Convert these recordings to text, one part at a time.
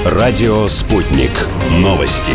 Радио «Спутник». Новости.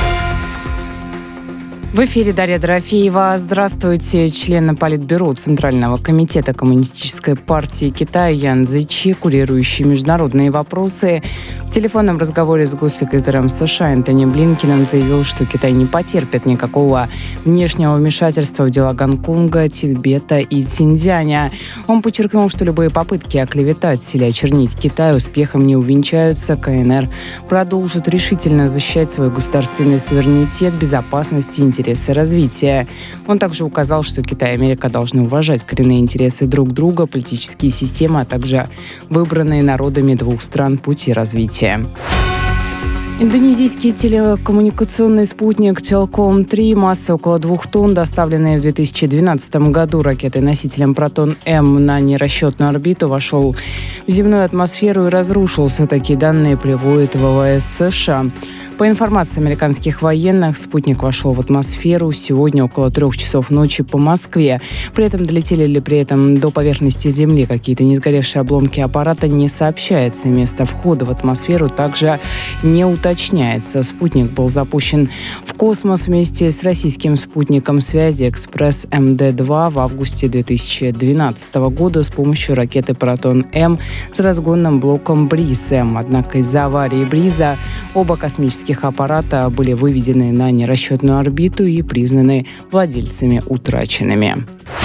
В эфире Дарья Дорофеева. Здравствуйте. Член Политбюро Центрального комитета Коммунистической партии Китая Ян Цзечи, курирующий международные вопросы, в телефонном разговоре с госсекретарем США Энтони Блинкеном заявил, что Китай не потерпит никакого внешнего вмешательства в дела Гонконга, Тибета и Цзиньцзяня. Он подчеркнул, что любые попытки оклеветать или очернить Китай успехом не увенчаются. КНР продолжит решительно защищать свой государственный суверенитет, безопасность и интересы развития. Он также указал, что Китай и Америка должны уважать коренные интересы друг друга, политические системы, а также выбранные народами двух стран пути развития. Индонезийский телекоммуникационный спутник Телком-3 массой около 2 тонн, доставленный в 2012 году ракетой-носителем «Протон-М» на нерасчетную орбиту, вошел в земную атмосферу и разрушился. Такие данные приводит ВВС США. По информации американских военных, спутник вошел в атмосферу сегодня около 3 часов ночи по Москве. При этом долетели ли при этом до поверхности Земли какие-то несгоревшие обломки аппарата, не сообщается. Место входа в атмосферу также не уточняется. Спутник был запущен в космос вместе с российским спутником связи «Экспресс-МД-2» в августе 2012 года с помощью ракеты «Протон-М» с разгонным блоком «Бриз-М». Однако из-за аварии «Бриза» оба космических аппарата были выведены на нерасчетную орбиту и признаны владельцами утраченными.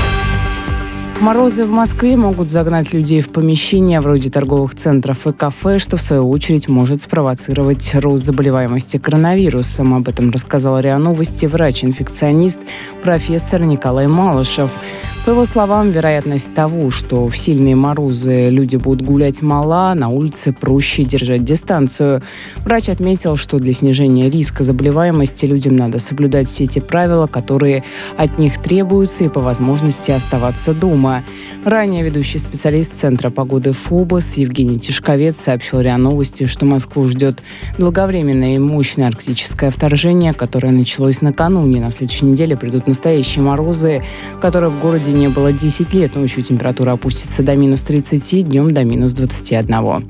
Морозы в Москве могут загнать людей в помещения вроде торговых центров и кафе, что в свою очередь может спровоцировать рост заболеваемости коронавирусом. Об этом рассказал РИА Новости врач-инфекционист профессор Николай Малышев. По его словам, вероятность того, что в сильные морозы люди будут гулять, мала, на улице проще держать дистанцию. Врач отметил, что для снижения риска заболеваемости людям надо соблюдать все те правила, которые от них требуются, и по возможности оставаться дома. Ранее ведущий специалист Центра погоды ФОБОС Евгений Тишковец сообщил РИА Новости, что Москву ждет долговременное и мощное арктическое вторжение, которое началось накануне. На следующей неделе придут настоящие морозы, которые в городе не было 10 лет. Ночью температура опустится до минус 30, днем до минус 21.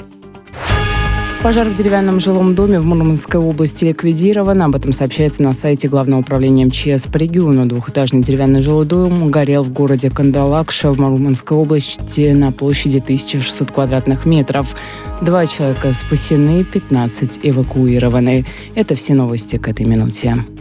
Пожар в деревянном жилом доме в Мурманской области ликвидирован. Об этом сообщается на сайте Главного управления МЧС по региону. Двухэтажный деревянный жилой дом горел в городе Кандалакша в Мурманской области на площади 1600 квадратных метров. 2 человека спасены, 15 эвакуированы. Это все новости к этой минуте.